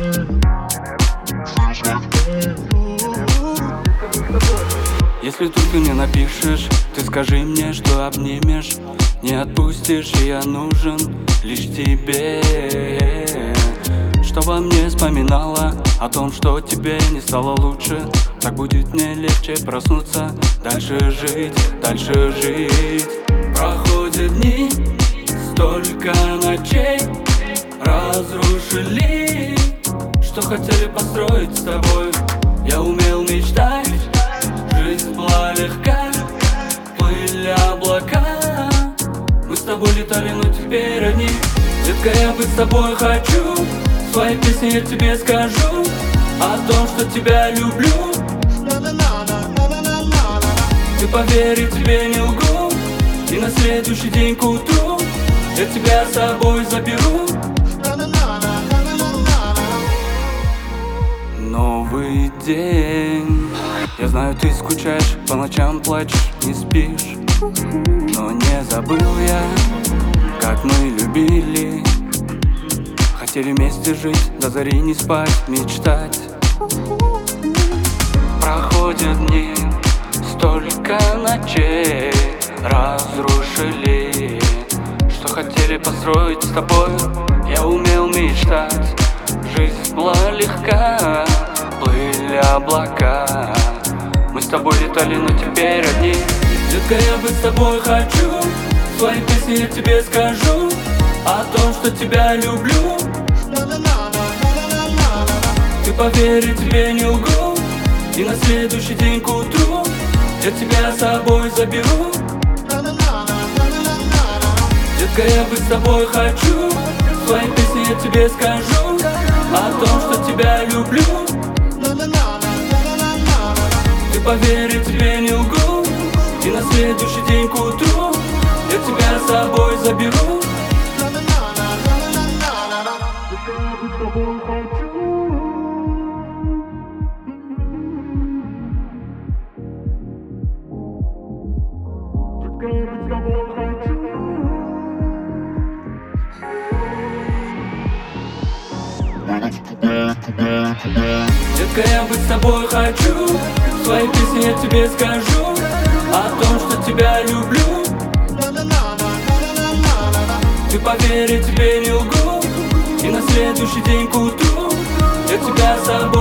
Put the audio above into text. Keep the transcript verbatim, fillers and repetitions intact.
Если только не напишешь, ты скажи мне, что обнимешь. Не отпустишь, и я нужен лишь тебе. Что во мне вспоминала о том, что тебе не стало лучше. Так будет мне легче проснуться, дальше жить, дальше жить. Проходят дни, столько ночей разрушили, что хотели построить с тобой. Я умел мечтать, жизнь была легка, плыли облака. Мы с тобой летали, но теперь одни. Детка, я быть с тобой хочу, в своей песне я тебе скажу о том, что тебя люблю. Ты поверь, тебе не лгу, и на следующий день к утру я тебя с собой заберу. Новый день. Я знаю, ты скучаешь, по ночам плачешь, не спишь. Но не забыл я, как мы любили. Хотели вместе жить, до зари не спать, мечтать. Проходят дни, столько ночей разрушили, что хотели построить с тобой. Я умел мечтать, жизнь была легка, плыли облака. Мы с тобой летали, но теперь одни. Детка, я быть с тобой хочу, в своей песне я тебе скажу о том, что тебя люблю. Ты поверь, тебе не лгу, и на следующий день к утру я тебя с собой заберу. Детка, я быть с тобой хочу, в своей песне я тебе скажу о том, что тебя люблю. Ты поверь, тебе не лгу, и на следующий день к утру я тебя с собой заберу. Детка, я быть с тобой хочу, в своей песне я тебе скажу о том, что тебя люблю. Ты поверь, тебе не лгу, и на следующий день к утру я тебя с собой